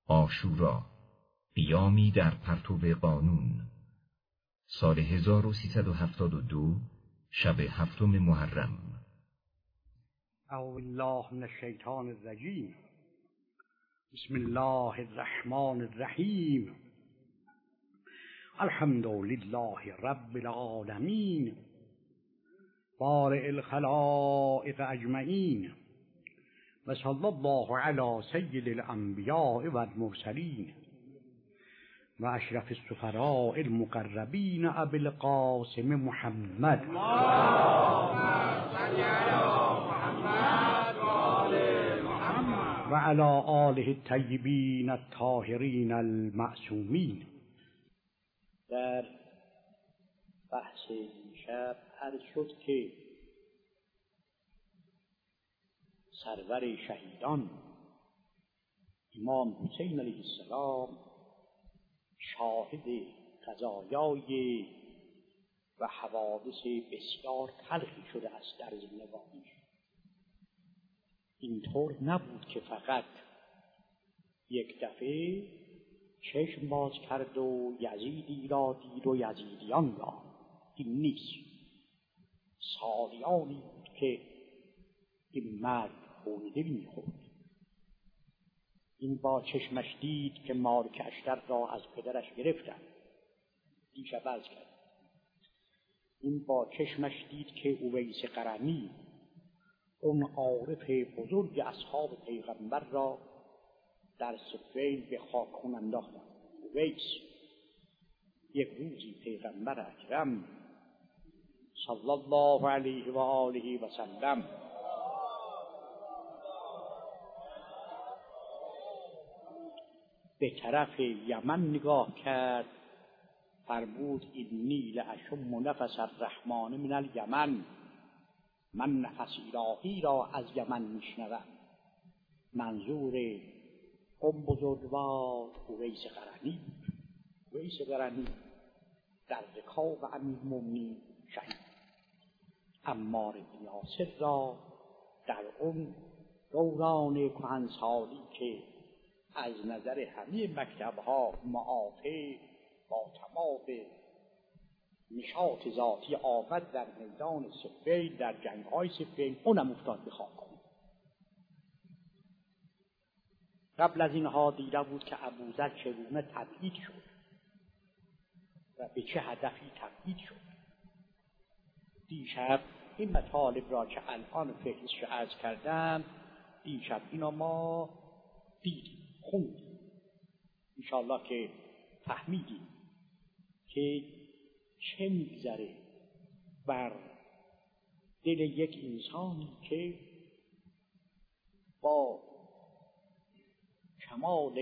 عاشورا، قیامی در پرتو قانون. سال 1372، شب 7 محرم. اعوذ بالله من الشیطان الرجیم. بسم الله الرحمن الرحیم. الحمد لله رب العالمین، بارئ الخلائق اجمعین، و صلی الله علی سید الانبیاء و المرسلین و اشرف السفراء المقربین ابی القاسم محمد و علی آله الطیبین الطاهرین المعصومین. در بحث شب عرض شد که سرور شهیدان امام حسین علیه السلام شاهد قضایای و حوادث بسیار تلخی شده است در زندگانیش. اینطور نبود که فقط یک دفعه چشم باز کرد و یزیدی را دید و یزیدیان را. این نیست. سالیانی بود که این مرد بویده می‌خورد. این با چشمش دید که مالک اشتر را از پدرش گرفتن. دیشب عرض کرد. این با چشمش دید که اویس قرنی، اون عارف بزرگ اصحاب پیغمبر را در صفین به خاکخون انداختن. اویس یک روزی پیغمبر اکرم صلی الله علیه و آله و سلم به طرف یمن نگاه کرد، فرمود اینی لاشم نفس الرحمن من الیمن، من نفس الهی را از یمن میشنوم. منظور اون بزرگوار اویس قرنی. اویس قرنی در رکاب امیرالمومنین شهید. عمار بن یاسر را در اون دوران کهنسالی که از نظر همه مکتب‌ها معافی با تمام نشاط ذاتی آمد در میدان صفین، در جنگ‌های صفین، اونم افتاد به خاک. قبل از اینها دیده بود که ابوذر چگونه تبعید شد و به چه هدفی تبعید شد. دیشب این مطالب را که الان فهرستش عرض کردم، دیشب اینا ما دیدیم، خوندیم. انشاءالله که فهمیدیم که چه میگذره بر دل یک انسانی که با کمال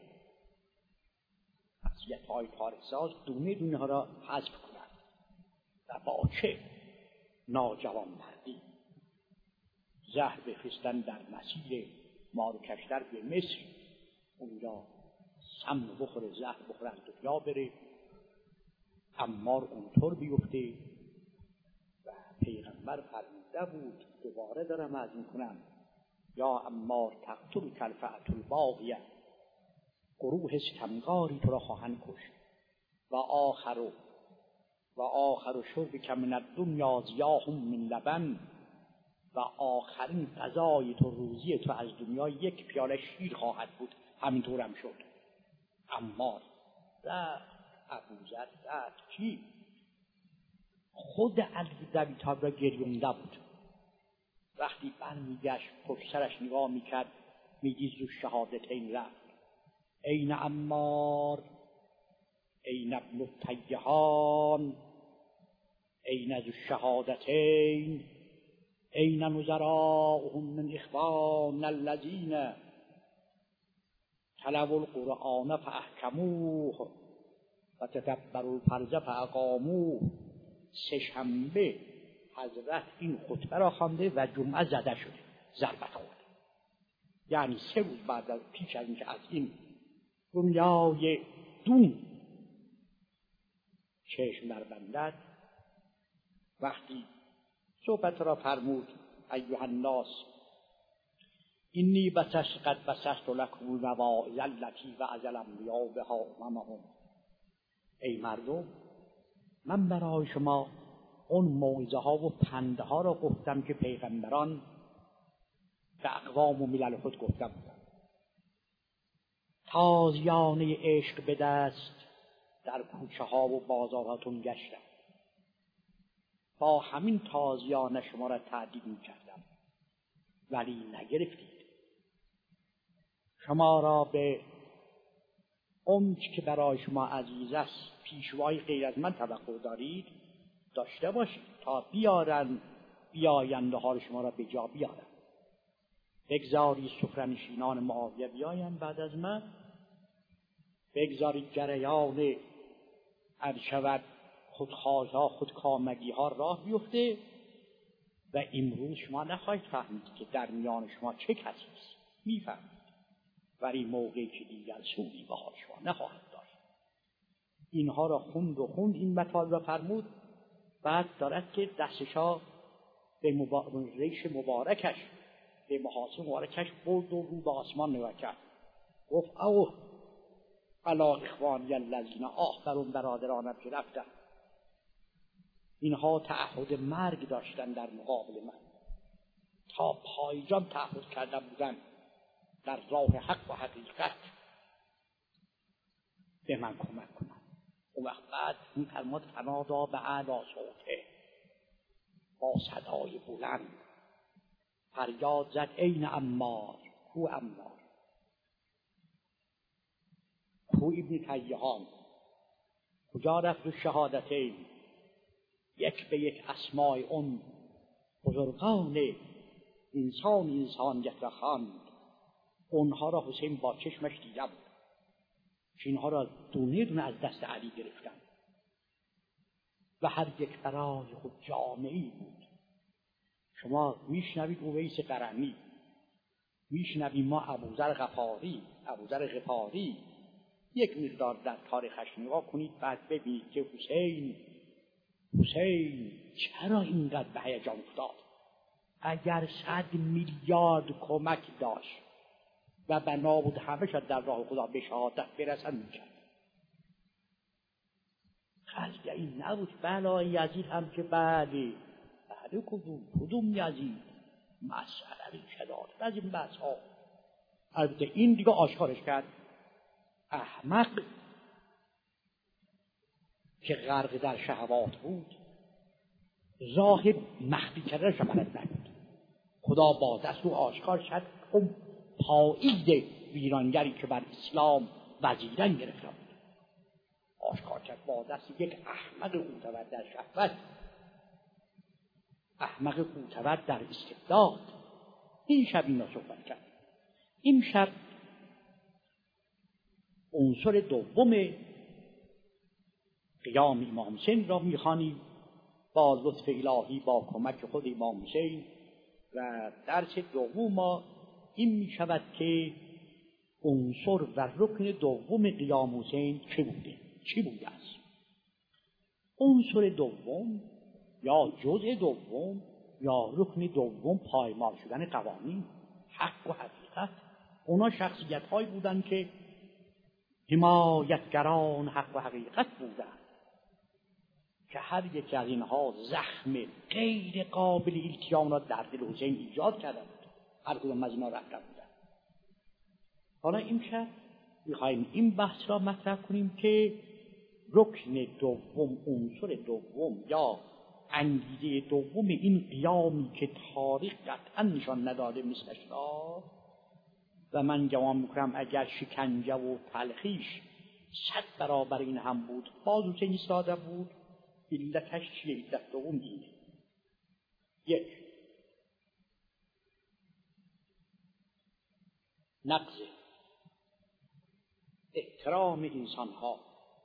شخصیت‌های تاریخ‌ساز دونه دونه ها را حذف کنند و با چه ناجوانمردی زهر بفرستن در مسیر ماروکشتر به مصر، اونجا سم بخوره، زهر بخوره، از دنیا بره. عمار اونطور بیفته و پیغمبر فرموده بود، دوباره دارم عرض میکنم، یا عمار تقتل کلفعت الباغیه، گروه ستمگاری تو را خواهند کشت. و آخر شربک من الدنیا ضیاء من لبن، و آخرین غذای تو، روزی تو از دنیا یک پیاله شیر خواهد بود. همینطور هم شد. عمار رفت، ابوذر رفت. کی؟ خود علی بن ابی طالب را گریونده بود. وقتی برمیگشت پشت سرش نگاه میکرد، میدید ذو الشهادتین رفت. این عمار، این ابن التیهان، این ذو الشهادتین، این نظراهم من اخوان الذین تلوا القرآن فاحکموه و تدبروا الفرض فاقاموه. سه شنبه حضرت این خطبه را خوانده و جمعه زده شده، ضربت آورده. یعنی 3 روز بعد از پیش از اینکه از این دنیای دون چشم بربندد، وقتی صحبت را فرمود ایها الناس اینی قد بسطت لکم المواعظ التی وعظ الانبیاء بها اممهم. ای مردم، من برای شما اون موعظه ها و پنده ها را گفتم که پیغمبران به اقوام و ملل خود گفتم بودند. تازیانه عشق به دست در کوچه ها و بازاراتون گشتم، با همین تازیانه شما را تعدیب می کردم، ولی نگرفتید. شما را به اون که برای شما عزیز است پیشوای غیر از من توقع دارید داشته باشید تا بیاینده حال شما را به جا بیارن. بگذاری سفره‌نشینان معاویه بیاین بعد از من، بگذاری جریان شود خودخواهی‌ها خودکامگی‌ها راه بیفته و امروز شما نخواهید فهمید که در میان شما چه کسی است. میفهمید، ولی موقعی که دیگر سودی به حال شما نخواهد داشت. اینها را خوند این مطالب را فرمود. بعد دارد که دستشا به ریش مبارکش به محاسن مبارکش برد و رو به آسمان نگاه کرد. گفت اوه علا اخوانی الذین آخرون برادرانم که رفتن، اینها تعهد مرگ داشتن در مقابل من، تا پایجان تعهد کرده بودن در راه حق و حقیقت به من کمک کنن. اون وقت بعد می‌فرماد فنادا به اعلی صوته، با صدای بلند فریاد زد این عمار، کو عمار، کو ابن تیهان، کجا رفت شهادتین؟ یک به یک اسمای اون بزرگان انسانیت را خواند. اونها را حسین با چشمش دیده بود، اینها را دونه دونه از دست علی گرفتن و هر یک برای خود جامعی بود. شما میشنوید اویس قرنی، میشنوید ما ابوذر غفاری، یک مقدار در تاریخش نگاه کنید، بعد ببینید که حسین چرا اینقدر به هیجان افتاد. اگر 100 میلیارد کمک داشت و بنا بود همه شد در راه خدا به شهادت برسن میکرد. قصد این نبود. بله یزید هم که بعد کدوم یزید مسئله شداد از این بحث ها. البته این دیگه آشکارش کرد. احمق که غرق در شهوات بود راه مخفی کردنش را بلد نبود. خدا با دست او آشکار شد اون پایید ویرانگری که بر اسلام وزیدن گرفته بود، آشکار کرد با دست یک احمق معتبر در شهوت، احمق معتبر در استبداد. این شب این را صحبت کرد. این شب عنصر دوم قیام امام حسین را میخوانیم با لطف الهی، با کمک خود امام حسین. و درس دوم ما این می شود که عنصر و رکن دوم قیام حسین چی بوده است. عنصر دوم یا جزء دوم یا رکن دوم پایمال شدن قوانین، حق و حقیقت. اونا شخصیت هایی بودند که حمایتگران حق و حقیقت بودند که هر یک از اینها زخم غیر قابل التیام را در دل حسین ایجاد کرده بود. هر کدام از اینا رفته بودند. حالا امشب می‌خوایم این بحث را مطرح کنیم که رکن دوم، عنصر دوم یا انگیزه دوم این قیامی که تاریخ قطعا نشان نداده مثلش را، و من گمان میکنم اگر شکنجه و تلخیش 100 برابر این هم بود باز حسین ایستاده بود. علتش چیه؟ علت دوم اینه: 1 نقض احترام انسانها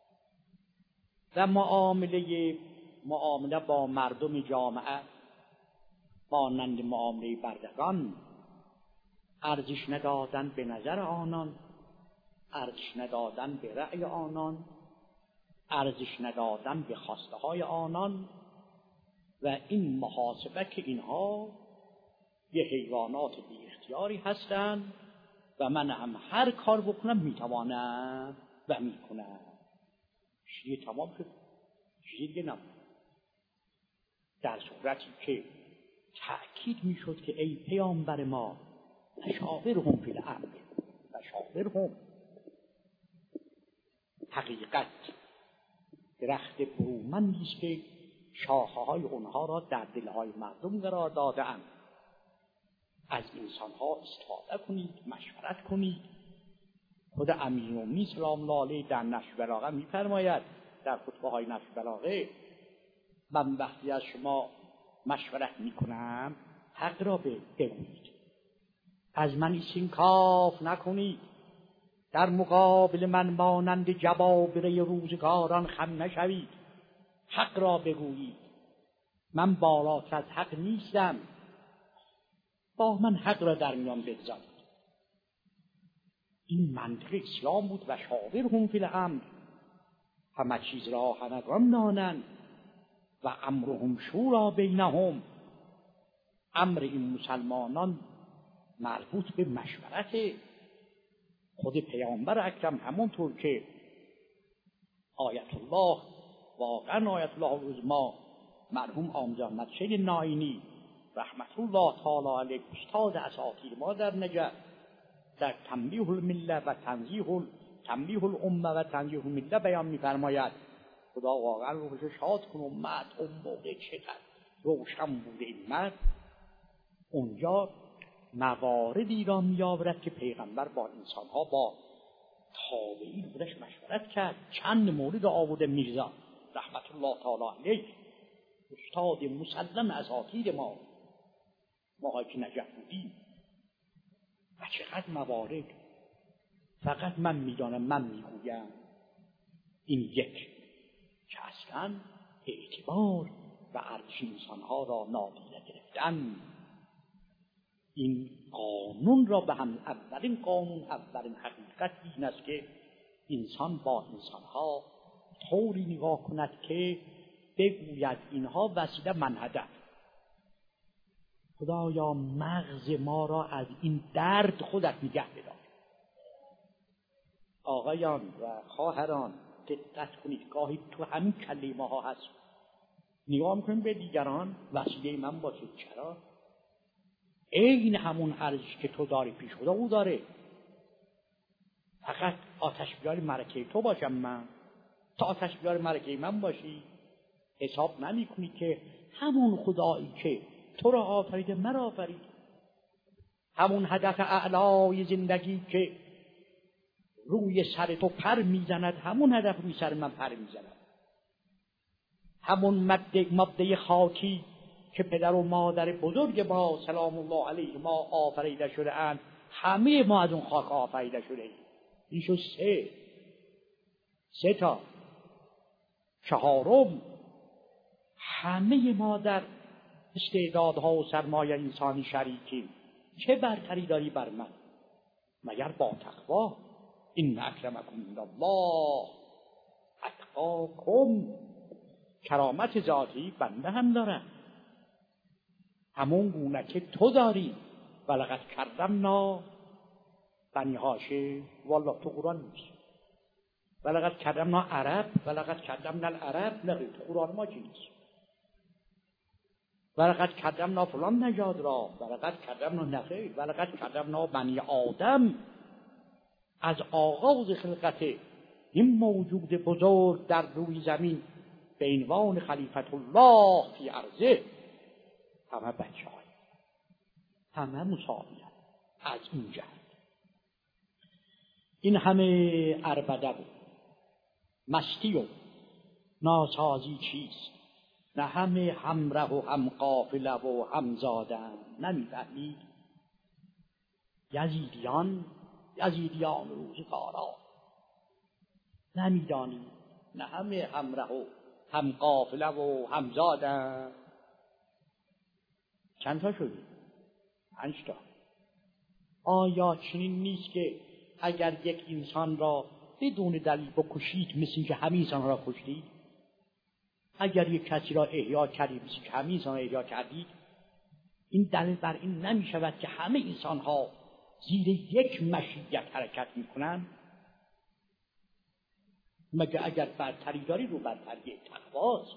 و معامله با مردم جامعه مانند معامله بردگان، ارزش ندادن به نظر آنان، ارزش ندادن به رأی آنان، ارزش ندادن به خواسته های آنان. و این محاسبه که اینها یه حیوانات بی اختیاری هستن و من هم هر کار بکنم میتوانم و میکنم. چیزی تمام شد، چیزی دیگه نمون. در صورتی که تأکید میشد که ای پیامبر ما مشاورهم فی الامر، مشاورهم، حقیقت درخت برومندی است که شاخه‌های اونها را در دلهای مردم قرار داده‌اند. از انسانها استفاده کنید، مشورت کنید. خود امیرالمومنین سلام الله علیه در نشر بلاغه می‌فرماید، در خطبه‌های نشر بلاغه، من وقتی از شما مشورت می‌کنم حق را بگویید، از من استنکاف نکنید، در مقابل من مانند جبابره روزگاران خم نشوید، حق را بگویید. من بالاتر از حق نیستم، با من حق را در میان بگذارید. این منطق اسلام بود و شاورهم فی الامر، همه چیز را همگان دانند و امرهم شورا بینهم. امر این مسلمانان مربوط به مشورت. خود پیامبر اکرم همونطور که آیت الله، واقعا آیت الله العظما، مرحوم آموزه احمد شید ناینی رحمت الله تعالی علیه، استاد اساطیر ما در نجف، در تنبیه المله و تنبیه الامه و تنبیه المله بیان می‌فرماید خدا واقعا روحش شاد کنه. امت اون موقع چقدر روشن بوده این مرد. اونجا مواردی را می‌آورد که پیغمبر با انسان‌ها، با تابعین خودش مشورت کرد. چند مورد آورده میرزا رحمت الله تعالی علیه، استاد مسلم اساطیر ما که نجف بودیم، و چقدر موارد. فقط من میدانم، من میگویم این یک که اصلا اعتبار و ارزش انسانها را نادیده گرفتن. این قانون را به هم، اولین قانون، اولین حقیقت این است که انسان با انسانها طوری نگاه کند که بگوید اینها وسیله، من هدف. خدایا مغز ما را از این درد خودت نگه بدار. آقایان و خواهران دقت کنید، گاهی تو همین کله ماها هست نگاه میکنیم به دیگران وسیله من باشه. چرا؟ این همون ارزش که تو داری پیش خدا او داره. فقط آتش بیار مرکه تو باشم من، تا آتش بیار مرکه من باشی. حساب نمی کنی که همون خدایی که تو را آفریده مرا آفرید، همون هدف اعلای زندگی که روی سر تو پر میزند، همون هدف روی سر من پر میزند. همون ماده خاکی که پدر و مادر بزرگ ما سلام الله علیه ما آفریده شده اند، همه ما از اون خاک آفریده شده ایم. این شد سه تا. چهارم، همه ما در استعدادها و سرمایه انسانی شریکیم. چه برتری داری بر من مگر با تقوا؟ این اکرمکم عند الله اتقاکم. کرامت ذاتی بنده هم دارم، همون گونه که تو داری. ولقد کرمنا بنی هاشم، والله تو قرآن نیست. ولقد کرمنا عرب، ولقد کرمنا العرب، نه تو قرآن ما چی نیست. ولقد کرمنا فلان نژاد را، ولقد کرمنا نخیر، ولقد کرمنا بنی آدم. از آغاز خلقت این موجود بزرگ در روی زمین به عنوان خلیفت الله فی ارضه، همه بچه های، همه مساوی‌اند. از این جهت این همه عربده بود، مستی و ناسازی چیست؟ نه همه همره و هم قافله و هم زادن. نمی‌فهمید یزیدیان روزگارا، نمی‌دانید نه همه همره و هم قافله و هم زادن. چند تا شدید؟ 5 تا. آیا چنین نیست که اگر یک انسان را بدون دلیل بکشید، مثل این که همین انسان را کشتید؟ اگر یک کسی را احیا کردید، مثل که همین انسان را احیا کردید؟ این دلیل بر این نمی شود که همه انسان ها زیر یک مشیت حرکت می کنند؟ مگه اگر برتری داری رو برتری تقواست.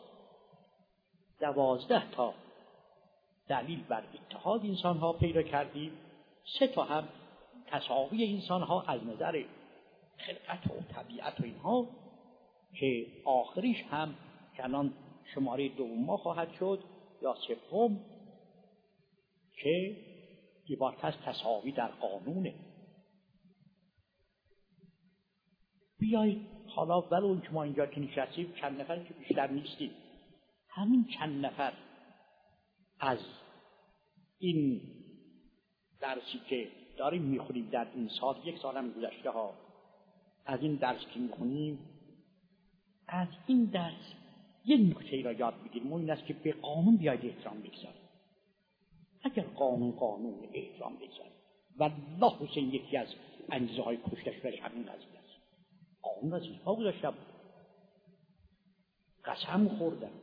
12 تا دلیل بر اتحاد انسان ها پیدا کردیم. 3 تا هم تساوی انسان ها از نظر خلقت و طبیعت و اینها، که آخریش هم که الان شماره دوم خواهد شد یا سوم، که عبارت از تساوی در قانونه. بیایید حالا ولو که ما اینجا که نشستیم چند نفر که بیشتر نیستیم، همین چند نفر از این درسی که داریم میخونیم در این سال، 1 سال هم گذشته ها، از این درس که میخونیم، از این درس یه نکته را یاد بگیریم، این است که به قانون بیاید احترام بگذاریم. اگر قانون احترام بگذاریم، والله حسین یکی از انگیزه های کشته شدهش همین قضیه است. قانون را زیر پا گذاشته بود، قسم خوردم.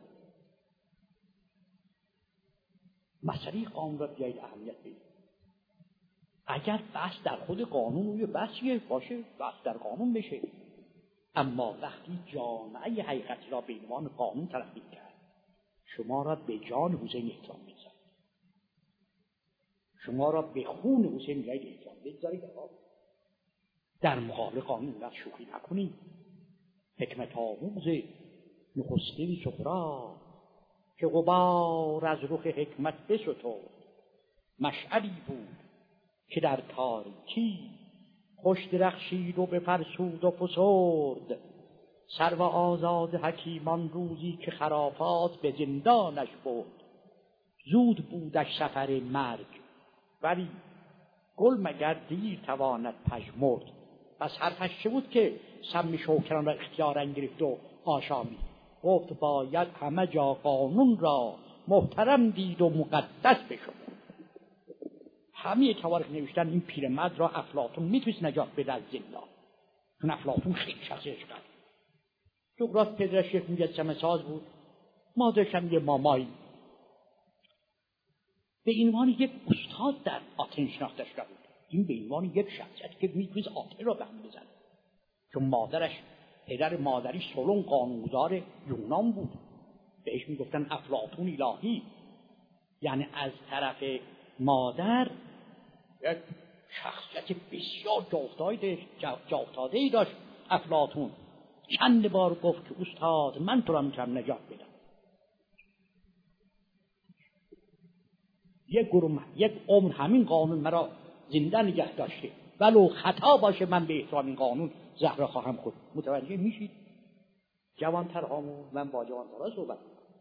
مسئله قانون را بیایید اهمیت بدید. اگر بحث در خود قانون روی بحثیه باشه، بحث در قانون بشه، اما وقتی جامعه حقیقت را به عنوان قانون تلقی کرد، شما را به جان حسین احترام بگذارید، شما را به خون حسین بیایید احترام بگذارید، در مقابل قانون را شوخی نکنید. حکمت آموز نخستین سغرا که غبار از رخ حکمت بسترد، مشعلی بود که در تاریکی خوش درخشید و بفرسود و فسرد. سرو آزاد حکیمان روزی که خرافات به زندانش برد، زود بودش سفر مرگ ولی گل مگر دیر تواند پژمرد. پس حرفش چه بود که سم شوکران را اختیارا گرفت و آشامید؟ گفت باید همه جا قانون را محترم دید و مقدس بشمرد. همه توارق نوشتن این پیرمرد را افلاطون میتونست نجات بده از زندان، چون افلاطون خیلی شخصیتش قوی. سقراط پدرش یک مجسمه ساز بود، مادرش هم یه مامایی. به عنوان یک استاد در آتن شناخته شده بود. این به عنوان یک شخصیت که میتونست آتن را به هم بزنه، چون پدر مادری سولون قانونگذار یونان بود. بهش میگفتن افلاطون الهی، یعنی از طرف مادر یک شخصیت بسیار جاافتاده‌ای داشت افلاطون. چند بار گفت که استاد من تو را میتونم نجات بدم. یک عمر همین قانون مرا زنده نگه داشته، ولو خطا باشه من به احترام این قانون زهره خواهم خورد. متوجه میشید؟ جوانترهامون، من با جوانترها صحبت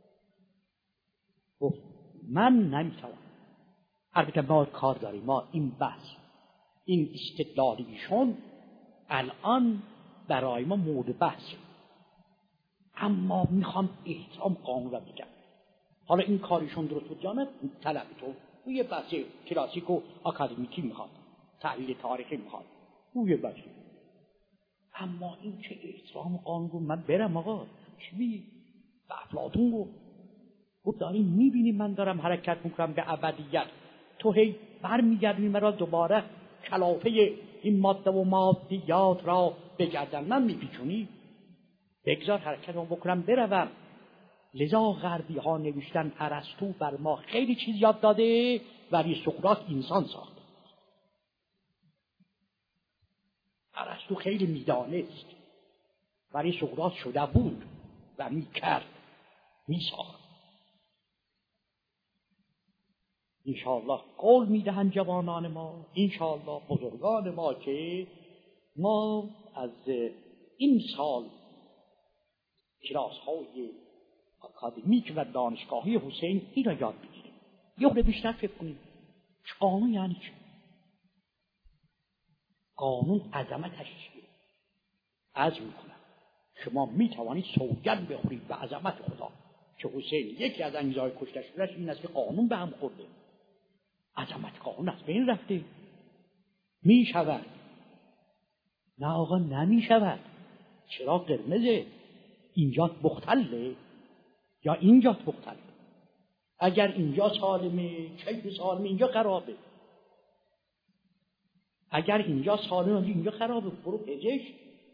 گفت من نمیتوانم. البته ما کار داریم، ما این بحث، این استدلالیشون الان برای ما مورد بحثه، اما میخوام احترام قانون را بگم. حالا این کاریشون درست بود یا نه طلبی تو یه بحث کلاسیک و آکادمیکی میخواد، تحلیل تاریخی میخواد، یه بحث. اما این چه احترام قانون رو من برم آقا چی میگی؟ به افلاطون گفت داریم میبینیم من دارم حرکت میکنم به ابدیت، تو هی برمیگردی مرا دوباره کلافه این ماده و مادیات را به گردن من میپیچونی. بگذار حرکتمو بکنم بروم. لذا غربی ها نوشتن ارسطو بر ما خیلی چیز یاد داده ولی سقراط انسان ساخته. ارسطو خیلی میدانست ولی سقراط شده بود و میکرد، میساخت. انشاءالله قول میدهند جوانان ما، انشاءالله بزرگان ما، که ما از این سال کلاس های اکادمیک و دانشگاهی حسین این را یاد بگیریم. یه خورده بیشتر فکر کنیم قانون یعنی چه؟ قانون عظمتش چیه؟ عرض میکنم شما میتوانید سوگند بخورید به عظمت خدا که حسین یکی از انگیزه‌های کشته شدهش این است که قانون به هم خورده. عظمت قانون از بین رفته. میشود؟ نه آقا نمیشود. چرا قرمزه؟ اینجا مختله یا اینجا مختله؟ اگر اینجا سالمه، کیف سالمه، اینجا خرابه. اگر اینجا سالمه، اینجا خرابه، برو پزشک.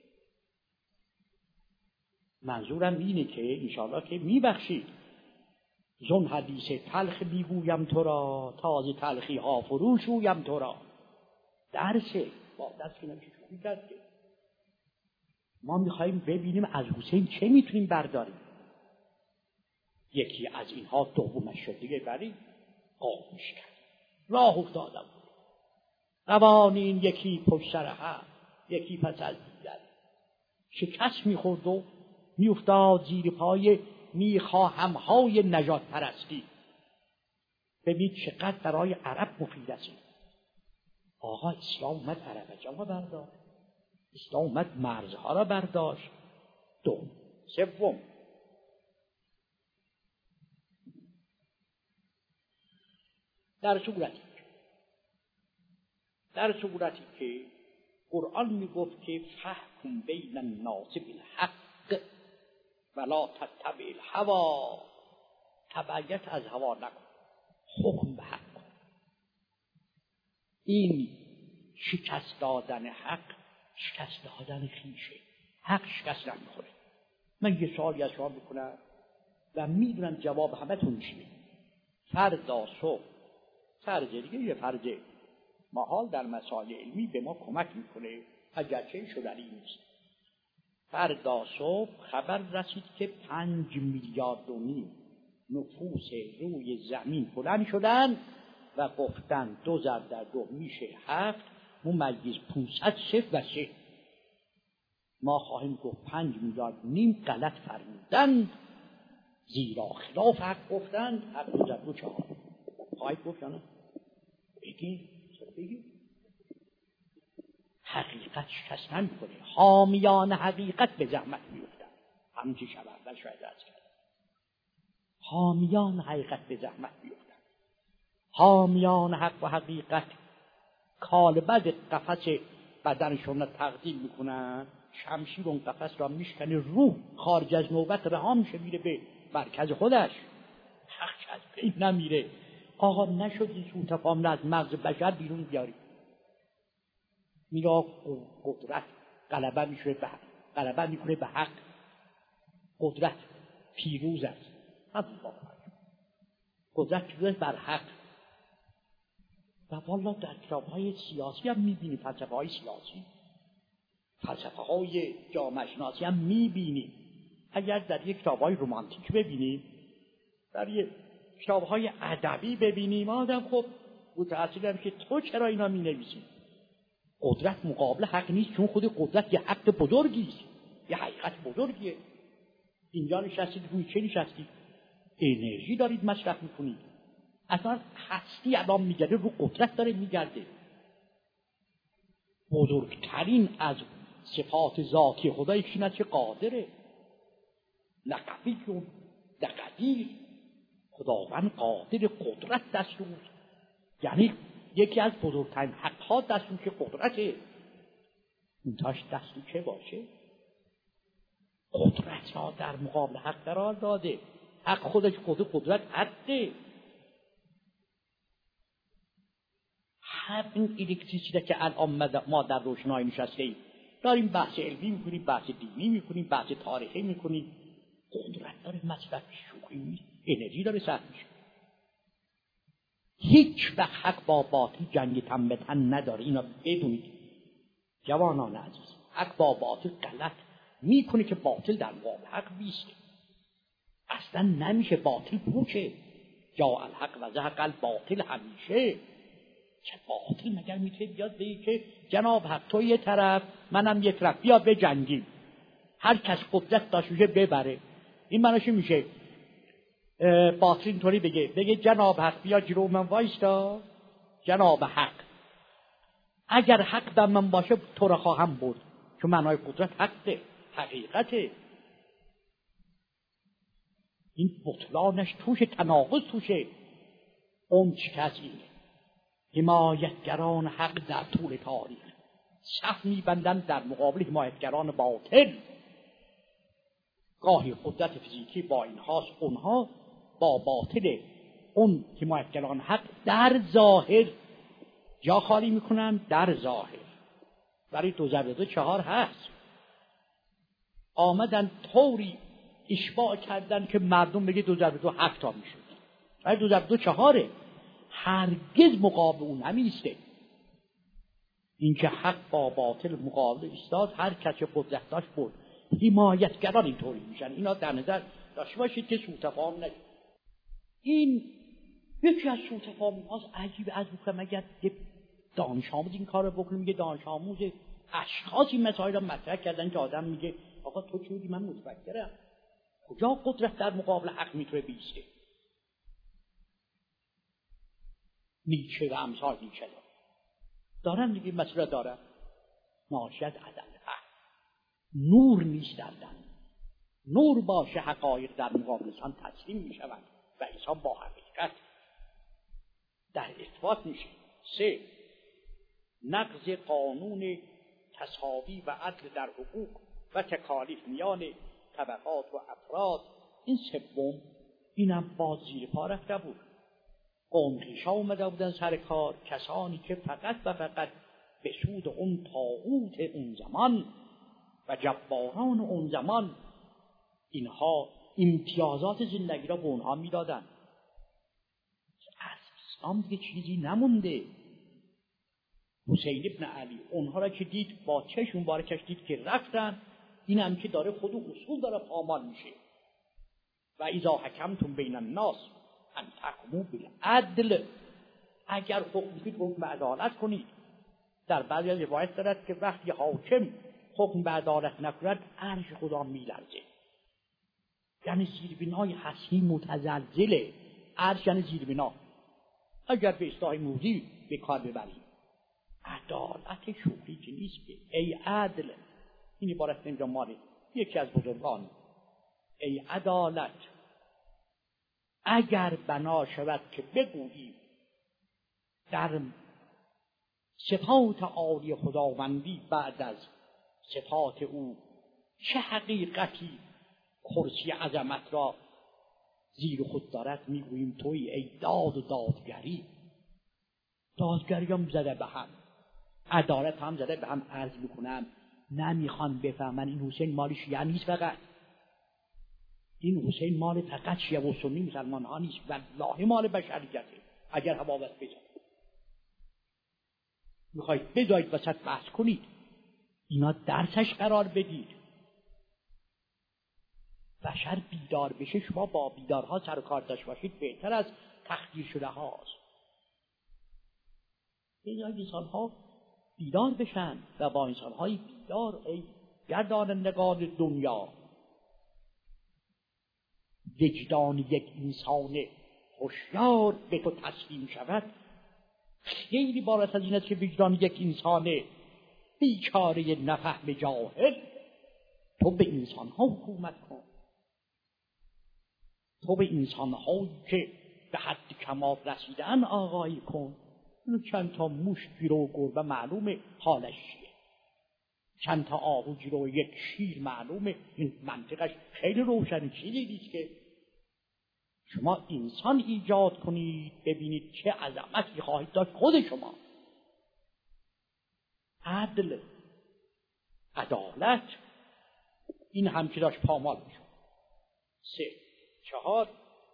منظورم اینه که انشاءالله که میبخشید. زن حدیث تلخ میگویم تو را، تازه تلخی ها فروشویم تو را. درسه، با دست که نمیشه شوخی کرد که ما میخواییم ببینیم از حسین چه میتونیم برداریم. یکی از اینها دومش شد دیگه، برای قابوش کرد، راه افتادم بود. قوانین یکی پشت سر هم، یکی پس از دیگر شکست میخورد و میافتاد زیر پای میخواهمهای نجات پرستی. ببین چقدر برای عرب مفید است. آقا اسلام اومد عربستان را برداشت، اسلام اومد مرزها را برداشت. سوم، در صورتی که قرآن میگفت که فحکم بین الناس بالحق ولا تتبع الهوی، تبعیت از هوا نکن، حکم به حق کن. این شکست دادن حق، شکست دادن خیشه. حق شکست نمیخوره. من یه سوالی از شما بکنم و میدونم جواب همتون چیه. فردا صبح، فرض دیگه یه فرض محال در مسائل علمی به ما کمک میکنه، اگرچه شدنی نیست. فردا صبح خبر رسید که 5.5 میلیارد نفوس روی زمین بلند شدن و گفتن 2 ضرب در 2 میشه 7 ممیز 500 0 و 3. ما خواهیم گفت 5.5 میلیارد غلط فرمودند، زیرا خلاف حق گفتند. حق 2 ضرب 2 4. خواهید گفت یا نه؟ بگید. حقیقت شکست نمی‌کنه. حامیان حقیقت به زحمت می‌افتند. همون که شب اول شاید عرض کردم. حامیان حقیقت به زحمت می‌افتند. حامیان حق و حقیقت کالبد قفس بدنشون را تقدیم می‌کنند. شمشیر اون قفس را میشکنه، روح خارج از نوبت رها میشه، میره به مرکز خودش. حق از بین نمیره. آقا نشدی سو تفاهم از مغز بشر بیرون بیاری. میرا قدرت غلبه میکنه به حق. قدرت پیروز است. قدرت پیروز بر حق. و والا در کتاب‌های سیاسی هم میبینی، فلسفه‌های سیاسی، فلسفه‌های جامعه شناسی هم میبینی. اگر در یک کتاب‌های رمانتیک ببینیم، در یک کتاب‌های ادبی ببینیم، آدم خب متأسف میشه تو چرا اینا می‌نویسی؟ قدرت مقابل حق نیست، چون خود قدرت یه حق بزرگیست، یه حقیقت بزرگیه. اینجا نشستید، روی چه نشستید؟ انرژی دارید مصرف میکنید. اصلا هستی الان میگرده رو قدرت داره میگرده. بزرگترین از صفات ذاتی خدا یکیش اینه که قادره. لقویون لقدیر، خداوند قادر، قدرت دستور. یعنی یکی از بزرگترین حقها دستور که قدرته. اینتاش دستور چه باشه؟ قدرت را در مقابل حق قرار داده. حق خودش قدرت حقه. همین الکتریسیته که الان ما در روشنایی نشستیم، داریم بحث علمی میکنیم، بحث دینی میکنیم، بحث تاریخی میکنیم. قدرت داره مصرف شوخی نیست، انرژی داره صرف میشه. هیچ وقت حق با باطل جنگ تن به تن نداره. اینا بدونید جوانان عزیز. حق با باطل غلط میکنه که باطل در مقابل حق بیسته. اصلا نمیشه باطل پوچه. جا الحق و زهق الباطل همیشه. چه باطل مگر میتونه بیاد بگه که جناب حق تو یه طرف منم یه طرف، بیا بجنگیم، هر کس قدرت داشته ببره. این معنیش میشه باطل اینطوری بگه جناب حق بیا جلو من وایستا، جناب حق اگر حق در من باشه تو را خواهم برد، چون معنای قدرت حقه، حقیقته. این بطلانش توشه، تناقض توشه. اون چی کسی حمایتگران حق در طول تاریخ صف میبندن در مقابل حمایتگران باطل. گاهی قدرت فیزیکی با اینهاست، اونها با باطل اون حمایتگران حق در ظاهر جا خالی میکنن، در ظاهر برای 2004 هست. آمدن طوری اشباع کردن که مردم بگه 2002 7 تا میشد، برای 2004 هرگز مقابل اون نمیسته. این که حق با باطل مقابل ایستاد، هر کسی قدرت داشت بود. حمایتگران اینطوری میشن. اینا در نظر داشته باشید که سوء تفاهم نشه. این یکی از سوء تفاهم هاست. عجیب از بکنم اگر یک دانش آموز این کار رو بکنه. میگه دانش آموز اشخاص این مسائل رو مطرح کردن که آدم میگه آقا تو چی بودی؟ من متفکرم. کجا قدرت در مقابل حق میتونه بیسته؟ نیچه و امثال نیچه دارن دیگه مسئله دارن. ناشی از عدم فهم. نور نیست در دل. نور باشه حقایق در مقابل انسان تسلیم میشوند و انسان با حقیقت در اثبات میشه. 3. نقض قانون تساوی و عدل در حقوق و تکالیف میان طبقات و افراد. این سوم، اینم باز زیر پا رفته بود. قوم‌خویشا اومده بودن سر کار، کسانی که فقط و فقط به سود اون طاغوت اون زمان و جباران اون زمان اینها امتیازات زندگی را به اونها میدادن. از اسلام دیگه چیزی نمونده. حسین ابن علی اونها را که دید، با چشم مبارکش دید که رفتن، این هم که داره خود اصول داره پامال میشه. و اذا حکمتم بین الناس ان تحکموا بالعدل، اگر حکم کنید حکم به عدالت کنید. در بعضی از روایت دارد که وقتی حاکم حکم به عدالت نکند عرش خدا میلرزه. یعنی زیربنای هستی متزلزله. عرش یعنی زیربنا. اگر به اصطلاح موذی به کار ببرید، عدالت شوخی که نیست. ای عدل، این عبارت نمیدونم مالی یکی از بزرگان. ای عدالت، اگر بنا شود که بگویی در صفات عالی خداوندی بعد از صفات او چه حقیقتی کرسی عظمت را زیر خود دارد، میگوییم توی ای داد و دادگری. دادگری هم زده به هم، عدالت هم زده به هم. عرض میکنم نمیخوان بفهمن این حسین مال شیعه نیست. فقط این حسین مال فقط شیعه و سنی مسلمان ها نیست، والله مال بشریته. اگر حوابت بزن میخواید بذارید وسط بحث کنید، اینا درسش قرار بدید. بشر بیدار بشه، شما با بیدارها سر و کار داشت باشید بهتر از تخدیر شده هاست. این انسان ها بیدار بشن و با انسان های بیدار ای گردانندگان دنیا، وجدان یک انسان هوشیار به تو تسلیم شود. خیلی بالاتر از این است که وجدان یک انسان بیچاره نفهم جاهل. تو به انسان ها حکومت کن، تو به انسان هایی که به حد کمال رسیدن آقایی کن. چند تا موش گیرو و گربه معلومه حالش چیه، چند تا آهو گیرو و یک شیر معلومه. این منطقش خیلی روشن. چیزی نیست که شما انسان ایجاد کنید ببینید چه عظمتی خواهید داشت خود شما. عدل، عدالت، این هم که داشت پامال میشد. 3. 4.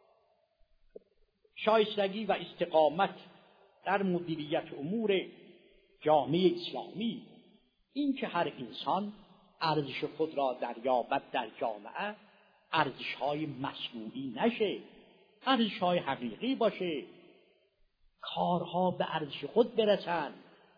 شایستگی و استقامت در مدیریت امور جامعه اسلامی. این که هر انسان ارزش خود را دریابد در جامعه، ارزش‌های مصنوعی نشه، ارزش‌های حقیقی باشه، کارها به ارزش خود برسن.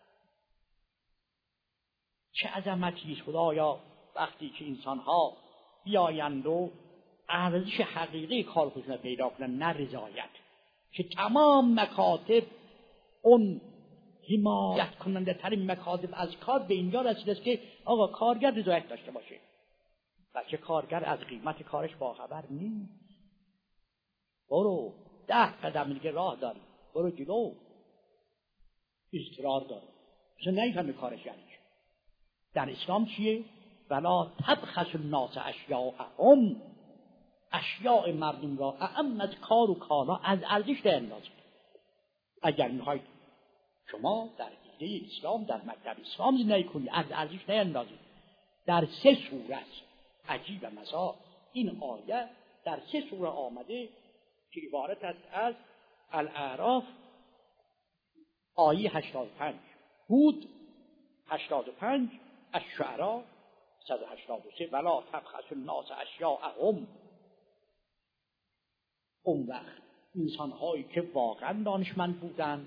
چه عظمتی است خدایا وقتی که انسان‌ها بیایند و ارزش حقیقی کار خودشون پیدا کنن، نه رضایت. که تمام مکاتب اون حمایت کننده ترین مکاتب از کار به اینجا رسیده است که آقا کارگر رضایت داشته باشه. بلکه کارگر از قیمت کارش باخبر نیست. برو 10 قدم دیگه راه داری، برو جلو، اضطرار داره، مثلا نمیفهمه کارش یعنی چه. در اسلام چیه؟ ولا تبخسوا الناس اشیاءهم، اشیاء مردم را اعم از کار و کالا از ارزش در اندازید. اگر میخواید شما در ایده اسلام در مکتب اسلام زندگی کنید از ارزش نیندازید. در 3 صورت عجیب مثلا این آیه در 3 سوره آمده که عبارت است از الاعراف آیه 85، هود 85، الشعراء 183 ولا تبخسوا الناس اشیاءهم. اون وقت انسان‌هایی که واقعا دانشمند بودند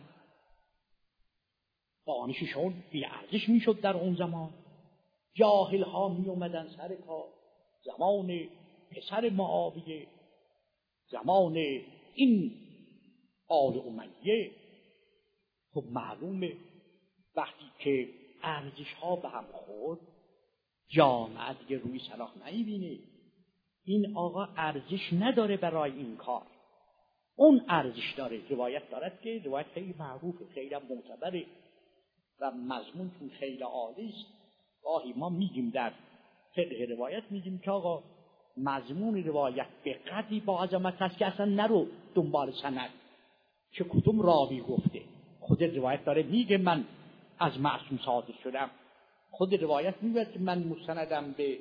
دانششون بی‌ارزش میشد در اون زمان، جاهل‌ها می اومدن سر کار. زمان پسر معاویه، زمان این آل امیه، خب معلومه وقتی که ارزش‌ها به هم خورد جامعه دیگه روی صلاح نمی‌بینه. این آقا ارزش نداره برای این کار، اون ارزش داره. روایت دارد که روایت خیلی معروفه، خیلی معتبره و مضمون چون خیلی عالی است. گاهی ما میگیم در فقه روایت میگیم که آقا مضمون روایت به قدری با عظمت هست که اصلا نرو دنبال سند که کدوم راوی گفته. خود روایت داره میگه من از معصوم صادر شدم، خود روایت میگه که من مستندم به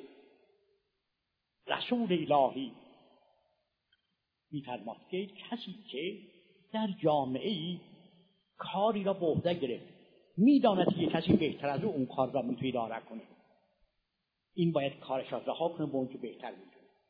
رسول الهی. میفرماد که کسی که در جامعه‌ای کاری را به عهده گرفت میداند که یک کسی بهتر از اون کار را میتونه اداره کنه، این باید کارش را رها کنه به اون که بهتر میدونه.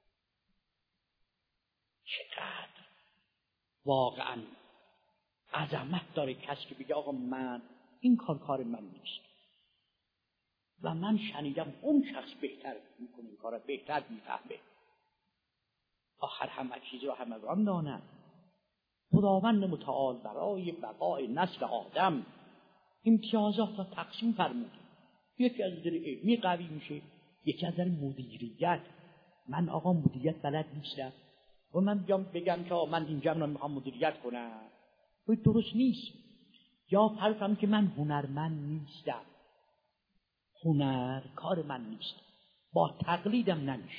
چقدر واقعا عظمت داره کسی که بگه آقا من این کار من نیست و من شنیدم اون شخص بهتر میکنه، این کار را بهتر میفهمه. آخر همه چیز را همگان داند. خداوند متعال برای بقای نسل آدم امتیازات را تقسیم فرمود. یکی از نظر علمی قوی میشه، یکی از نظر مدیریت. من آقا مدیریت بلد نیستم و من بگم که من اینجا رو میخوام مدیریت کنم، درست نیست. یا فرضم که من هنرمند نیستم، هنر کار من نیست، با تقلیدم نمیشه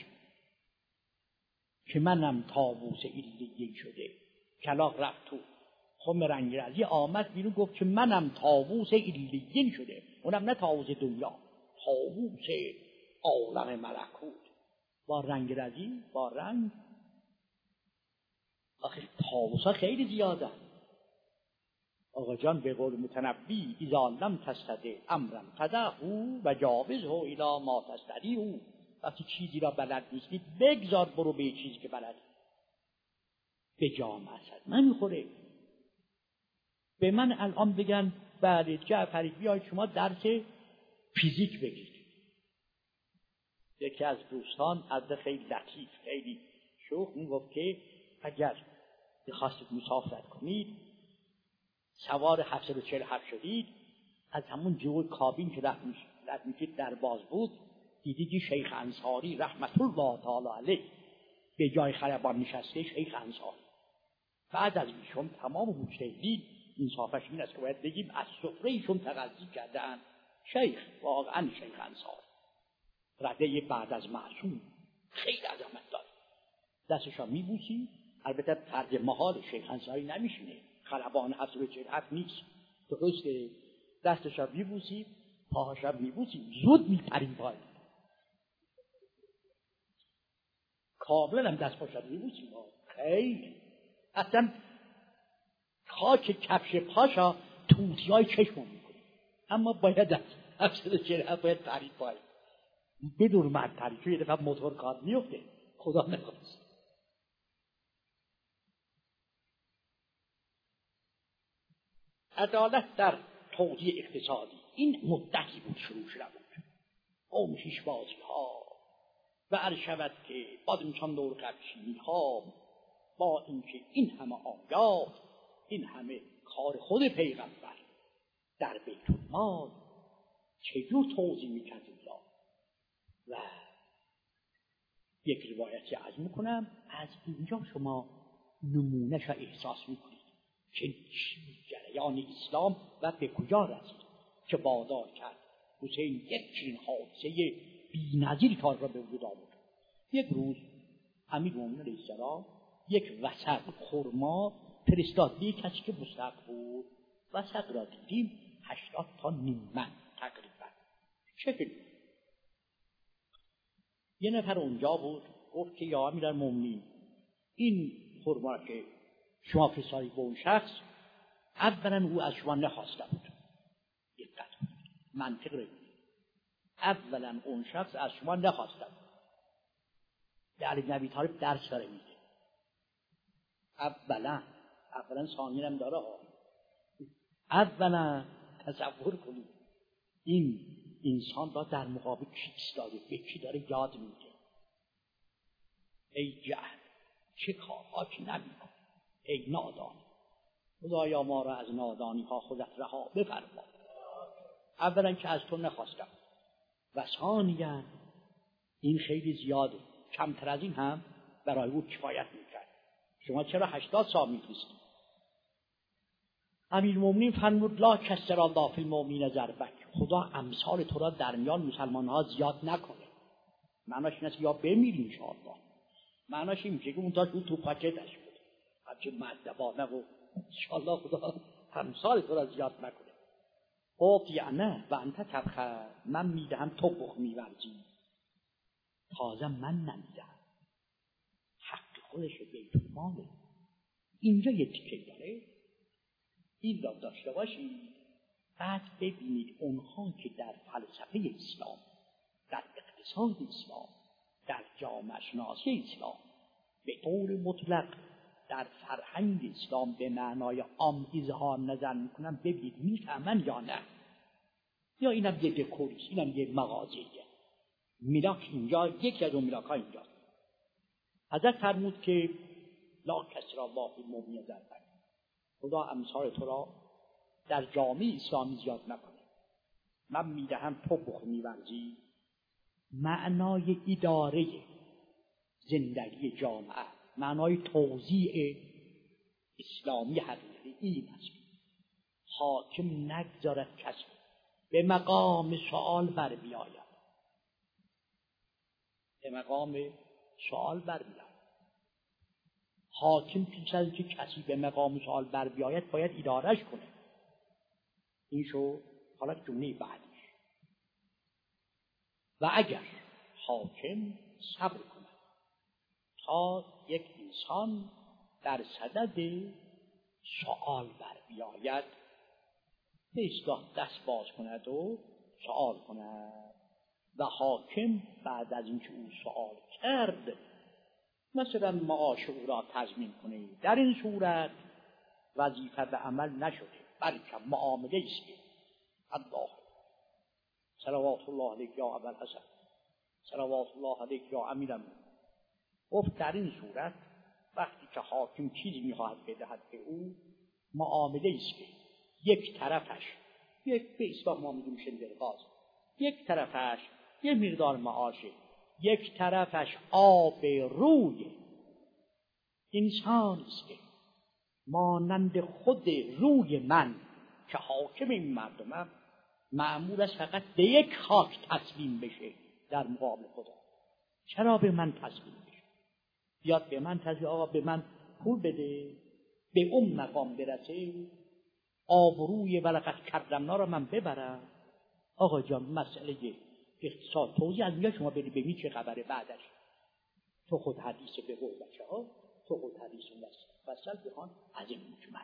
که منم طاووس علیین شده. کلاغ رفت تو خم رنگرزی آمد بیرون گفت که منم طاووس علیین شده، اونم نه طاووس دنیا، طاووس عالم ملکوت. با رنگرزی با رنگ آخه طاووس‌ها خیلی زیاده. آقا جان به قول متنبی اذا لم تستطع امرا فدعه و جاوزه الی ما تستطیع. وقتی چیزی را بلد نیستی بگذار برو به چیزی که بلد. به جامعه اصلا نمیخوره. به من الان بگن بله جعفری بیاید شما درس فیزیک بگید. یکی از دوستان از خیلی لطیف خیلی شوخ میگفت که اگر بخواستید مسافرت کنید سوار 747 شدید، از همون جو کابین که رد میشید در باز بود دیدی که شیخ انصاری رحمت الله تعالی علیه به جای خلبان نشسته. شیخ انصاری بعد از ایشون تمام مجتهدین انصافش این است که باید بگیم از سفره ایشون تغذی کردن. شیخ واقعا شیخ انصاری رده بعد از معصوم خیلی عظمت داره. دستشا میبوسی، البته فرض محال شیخ انصاری نمیشینه، خلبان 747 نیست، درسته؟ دستشا میبوسی، پاهاشا میبوسی، زود میپریم پای کاملا هم دست پاشا میبوسی. خیلی اصلا خاک کفش پاشا توتی های چشم میکنه، اما باید از 747 باید پرید پای بدون مرد پرید، چون یه دفعه موتور کار میفته خدا نخواست. عدالت در توزیع اقتصادی این مدتی بود شروع شده بود. آموزش بازی ها و عرض شود که بادمچان دور قبشینی ها با اینکه این همه آیات، این همه کار خود پیغمبر در بیت المال چجور توزیع میکرد الله. و یک روایتی عرض میکنم از اینجا شما نمونه‌ش احساس میکنید که جریان اسلام و به کجا رسید که وادار کرد حسین یک چنین حادثه بی‌نظیر کار را به وجود آورد. یک روز امیرالمومنین علیه السلام یک وثق خرما فرستاد به کسی که مستحق بود. وثق را دیدیم 80 تا نیم من تقریبا. چه یه نفر اونجا بود گفت که یا امیرالمومنین این خرما که شما فرستادید به اون شخص، اولا او از شما نخواسته بود. دقت منطق رو اولا اون شخص از شما نخواسته بود. علی بن ابی طالب درس داره میده. اولا ثانیاً هم داره. اولا تصور کنید این انسان را در مقابل کی ایستاده، به کی داره یاد میده. ای جهل چه کارها که نمی‌کنی، ای نادان، خدایا ما را از نادانی ها خودت رها بفرما. اولا که از تو نخواستم و ثانیاً این خیلی زیاده، کمتر از این هم برای او کفایت میکرد. شما چرا 80 سا می‌فرستید؟ امیرالمومنین فرمود لا کسر الله فی المؤمنین ضربک، خدا امثال تو را در میان مسلمان ها زیاد نکنه. معناش این است یا بمیری ان شاء الله. معناش این میشه که اون تاش بود تو پاکتش بود، همچه مدبانه و ان شاء الله خدا امثال تو را زیاد نکنه. اعطینا و انت تبخل، من میدهم تو بخ می‌ورزی، تازه من نمیدهم، حق خودش بیت الماله. اینجا یه تیکه داره، این را داشته باشید. بعد ببینید اونها که در فلسفه اسلام، در اقتصاد اسلام، در جامعه شناسی اسلام به طور مطلق در فرهنگ اسلام به معنای عام اظهار نظر میکنن، ببینید میفهمن یا نه. یا اینم یه دکوریست، اینم یه مغازه‌ایه. میلاک اینجا، یکی از اون میلاک‌ها اینجا. حضرت فرمود که لا کسر الله فی المؤمنین ضربک، خدا امثال تو را در جامعه اسلامی زیاد نکنه. من میدهم تو بخ می‌ورزی، معنای اداره زندگی جامعه، معنای توزیع اسلامی حقیقی این است. حاکم نگذارد کسی به مقام سؤال بر بیاید، به مقام سؤال بر بیاید. حاکم پیش از اینکه کسی به مقام سؤال بر بیاید باید ادارهش کنه. این شو حالا جمله بعدیش. و اگر حاکم صبر کنه تا یک انسان در صدد سؤال بر بیاید، به اصطلاح دست باز کند و سؤال کند، و حاکم بعد از اینکه او سؤال کرد مثلا معاش او را تضمین کنه، در این صورت وظیفه به عمل نشده، بلکه معامله است. الله صلوات الله علیک یا ابوالحسن، صلوات الله علیک یا امیرالمومنین. گفت در این صورت وقتی که حاکم چیزی میخواهد بدهد به او، معامله است که یک طرفش، یک به اصطلاح ما میگیم شندرغاز، یک طرفش یه مقدار معاشه، یک طرفش آب روی انسان است که مانند خود روی من که حاکم این مردمم، مأمور است فقط به یک خاک تسلیم بشه در مقابل خدا. چرا به من تسلیم بشه؟ بیاد به من تسلیم، آقا به من پول بده به اون مقام برسه، آبروی ولقد کرمنا را من ببرم. آقا جان مسئله اقتصاد توضیح از اینجا شما برید ببینید چه خبره بعدش. تو خود حدیث به قول بچه ها، تو خود حدیث وصل بخوان از این مجمل.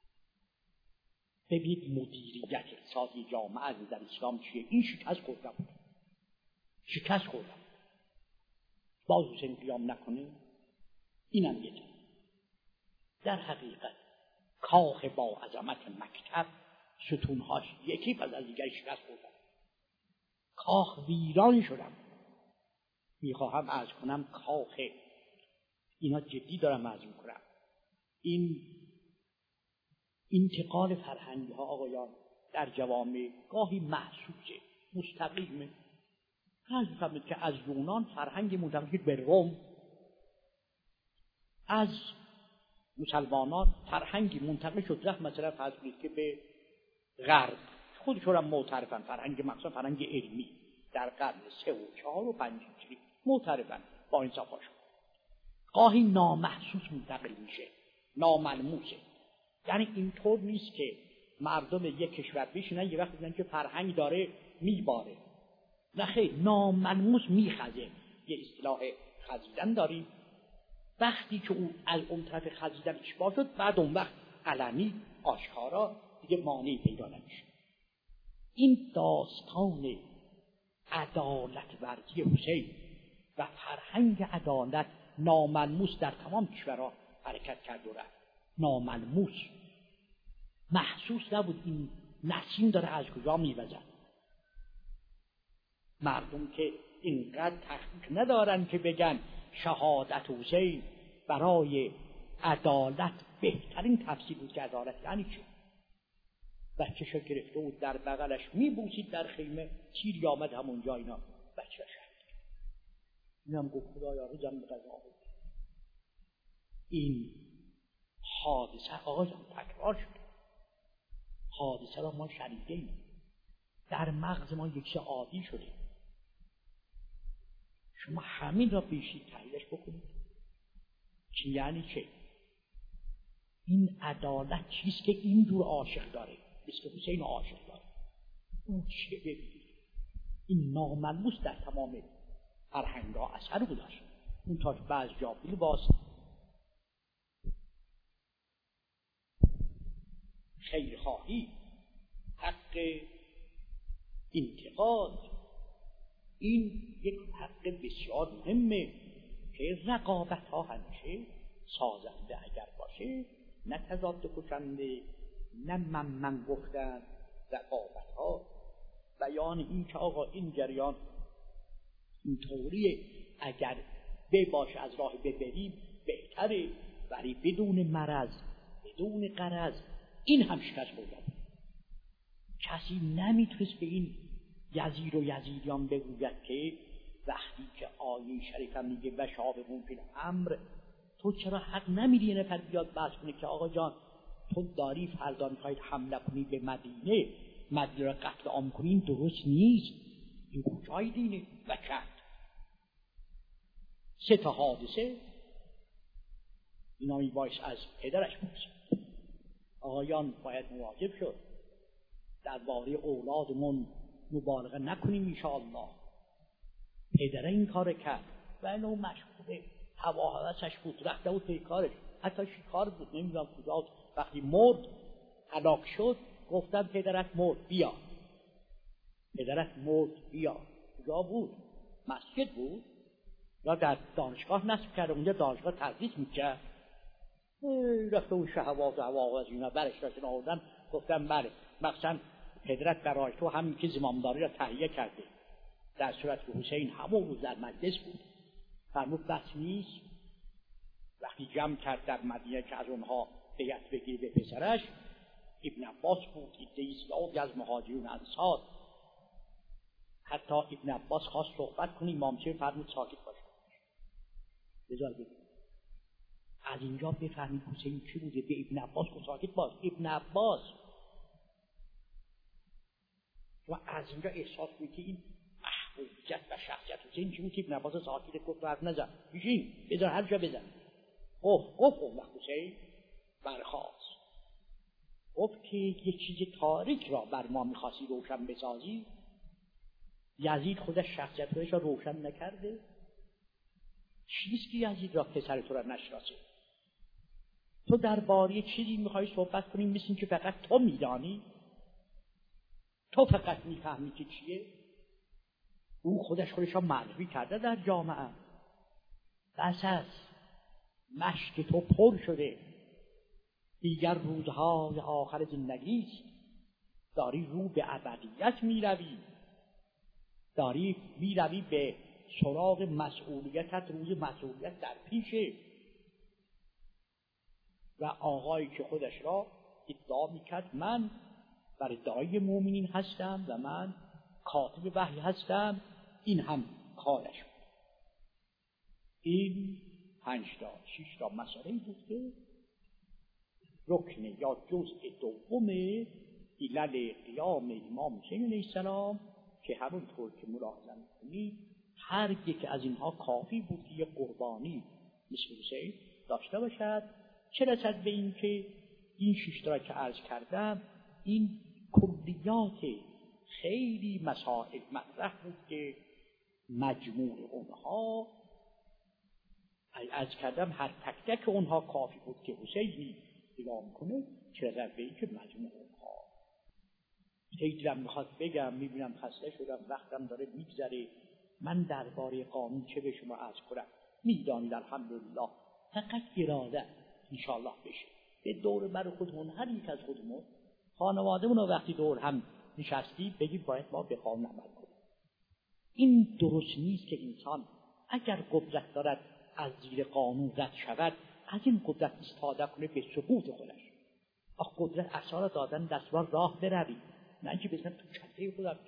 ببینید مدیریت اقتصادی جامعه در اسلام چیه. این شکست خوردم، شکست خوردم. باز حسین قیام نکنه. اینم یه طرف. در حقیقت کاخ با عظمت مکتب ستونهاش یکی پس از دیگری شکست خوردم. کاخ ویران شدم. میخواهم عرض کنم کاخ، اینا جدی دارم عرض میکنم، این انتقال فرهنگی ها آقایان در جوامع گاهی محسوسه، مستقیمه. فرض بفرمایید که از یونان فرهنگ منتقل به روم، از مسلمانان فرهنگی منتقل شد رفت مثلا فرض کنید که به غرب، خودشون هم معترفن فرهنگ، مثلا فرهنگ علمی در قرن 3 و 4 و 5 هجری معترفن با این صفحه شد. گاهی نامحسوس منتقل میشه، ناملموسه. یعنی اینطور نیست که مردم یک کشور بشینن یه وقت بگن که فرهنگ داره میباره. نه خیر، ناملموس میخزه. یه اصطلاح خزیدن داریم، وقتی که او از اون طرف خزیدن اشباه شد، بعد اون وقت علنی آشکارا دیگه مانعی پیدا نمیشه. این داستان عدالت ورزی حسین و فرهنگ عدالت ناملموس در تمام کشورها حرکت کرد و رفت. ناملموس، محسوس نبود این نسیم داره از کجا میوزد. مردم که اینقدر تحقیق ندارن که بگن شهادت حسین برای عدالت بهترین تفسیر بود که عدالت یعنی چی. بچه‌شو گرفته بود در بغلش میبوسید در خیمه، تیری آمد همونجا اینا بچه شد. اینم گفت خدایا روزم به قضا بود. این حادثه آقایان تکرار شد. حادثه را ما شنیدیم، در مغز ما یک چیز عادی شده. شما همین را بیشتر تحلیلش بکنید. چی یعنی چه؟ این عدالت چیست که این دور عاشق داره، مثل که حسین عاشق داره. اون چه ببینید، این ناملموس در تمام فرهنگ‌ها اثر گذاشت. اون تا بعض جا باز خیرخواهی، حق انتقاد، این یک حق بسیار مهمه که رقابت ها همیشه سازنده اگر باشه، نه تضاد کشنده، نه من گفتن. رقابت ها بیان این که آقا این جریان اینطوریه، اگر باشه از راه ببریم بهتره، ولی بدون مرض، بدون غرض. این هم شکست خوردن. کسی نمیتونست به این یزید و یزیدیان بگوید که وقتی که آیه شریفه میگه و شاورون فی الامر، تو چرا حق نمیدی یه نفر بیاد بحث کنه که آقا جان تو داری فردا میخواید حمله کنی به مدینه را قتل عام کنی، این درست نیست، این کجای دینه؟ و کرد 3 تا حادثه اینا میبایست از پدرش بپرسید. آقایان باید مواظب شد درباره اولادمون مبالغه نکنیم انشاءالله. پدره این کار کرد و اینو مشغول هوا هوسش بود، رفته بود به کارش، حتی شکار بود، نمیدونم کجا. وقتی مرد، هلاک شد، گفتم پدرت مرد بیا. پدرت مرد بیا. کجا بود؟ مسجد بود یا در دانشگاه نصب کرده، اونجا دانشگاه تدریس میکرد. رفته اون شهوات و هوا از اینا برش راشن آوردن، گفتم بله مثلا پدرت برای تو همین که زمامداری را تهیه کرده. در صورت که حسین همون روز در مجلس بود، فرمود بس نیست. وقتی جمع کرد در مدینه که از اونها بیعت بگیره به پسرش، ابن عباس بود، عده‌ای زیادی از مهاجرین انصار. حتی ابن عباس خواست صحبت کنی، امام چه فرمود ساکت باشه، بذار بگید. از اینجا بفهمید حسین چی بوده. به ابن عباس گفت ساکت باش، ابن عباس. و از اینجا احساس کنید که این محبوبیت و شخصیت حسین چی بود که ابن عباس ساکت گفت و حرف نزد. بشین بذار هر جا بزن. گفت حسین برخاست، گفت که یک چیز تاریک را بر ما میخواستی روشن بسازی. یزید خودش شخصیت خودش را روشن نکرده. چیست که یزید را پسر تو را نشناسه؟ تو درباره چیزی میخوای صحبت کنی مثل که فقط تو میدانی، تو فقط میفهمی که چیه. او خودش را معرفی کرده در جامعه. بس است، مشک تو پر شده، دیگر روزهای آخر زندگیست. داری رو به ابدیت میروی، داری میروی به سراغ مسئولیتت. روز مسئولیت در پیشه. و آقایی که خودش را ادعا میکرد من بردای مؤمنین هستم و من کاتب وحی هستم، این هم کارش بود. این 5 تا 6 تا مسئله بود که رکن یا جزء دوم علل قیام امام حسین علیه السلام، که همونطور که ملاحظه می‌کنید هر یک از اینها کافی بود که یک قربانی مثل حسین داشته باشد. چه رسد به این که این 6 تا که عرض کردم این کلیات خیلی مسائل مطرح بود که مجموع اونها عرض کردم هر تک تک اونها کافی بود که حسینی نگاه میکنه. چه رسد به این که مجموع اونها خیلی دلم میخواد بگم، میبینم خسته شدم، وقتم داره میگذره. من درباره قانون چه به شما عرض کنم؟ میدانید الحمدلله فقط اراده انشاءالله بشه. به دور بر خودمون هر یک از خودمون خانوادهمون وقتی دور هم نشستی بگیم باید ما به قانون عمل کنیم. این درست نیست که انسان اگر قدرت دارد از زیر قانون رد شود، از این قدرت استفاده کنه به سقوط خودش. قدرت اثر دادن دستور راه بروی، نه اینکه بزنم تو چنده خودم.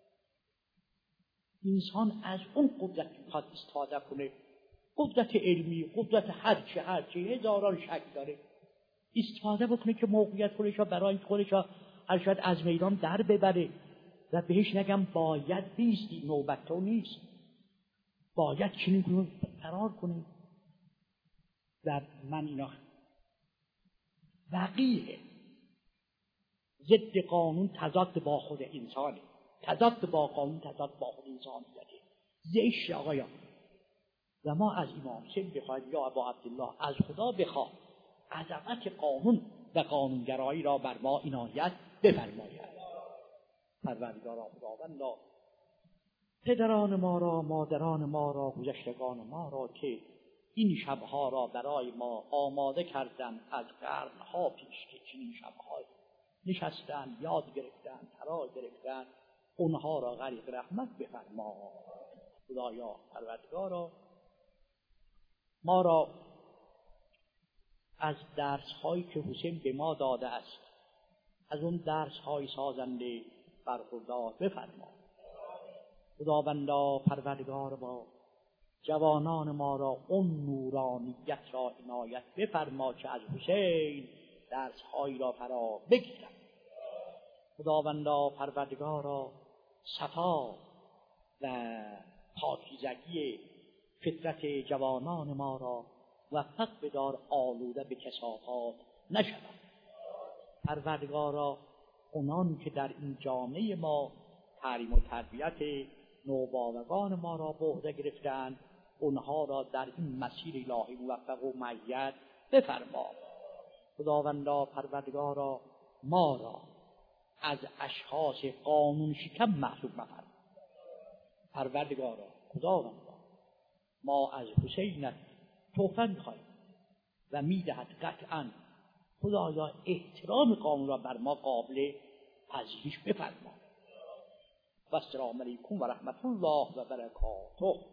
انسان از اون قدرت میخواد استفاده کنه، قدرت علمی، قدرت هرچی هزاران شکل داره، استفاده بکنه که موقعیت خودش را برای خودش را ارشاد از میدان در ببره و بهش نگم باید بیستی، نوبت تو نیست، باید چنین کنه فرار کنه. و من اینا وقیه ضد قانون تضاد با خود انسانه، تضاد با قانون تضاد با خود انسانیته. زشت آقایان. و ما از امام حسین بخواهیم یا ابا عبدالله از خدا بخواه عظمت قانون و قانونگرایی را بر ما عنایت بفرماید. پروردگارا خداوندا پدران ما را، مادران ما را، گذشتگان ما را که این شبها را برای ما آماده کردن از قرنها پیش که چنین شبهای نشستن، یاد گرفتن، ترا گرفتن، اونها را غریق رحمت بفرما. خدایا پروردگارا ما را از درس‌هایی که حسین به ما داده است، از اون درس‌های سازنده برخوردار بفرما. خداوندا پروردگار ما جوانان ما را اون نورانیت را عنایت بفرما که از حسین درس‌هایی را فرا بگیرند. خداوندا پروردگارا صفا و پاکیزگی فطرت جوانان ما را موفق بدار آلوده به کثافات نشوند. پروردگارا اونان که در این جامعه ما تعلیم و تربیت نوباوگان ما را به عهده گرفتند، اونها را در این مسیر الهی موفق و مؤید بفرما. خداوندا پروردگارا ما را از اشخاص قانون شکن محسوب مفرما. پروردگارا خداوندا ما از حسینت توفیق می‌خواهیم و می‌دهد قطعاً خدایا احترام قانون را بر ما قابل پذیرش بفرما. و السلام علیکم و رحمت الله و برکاته.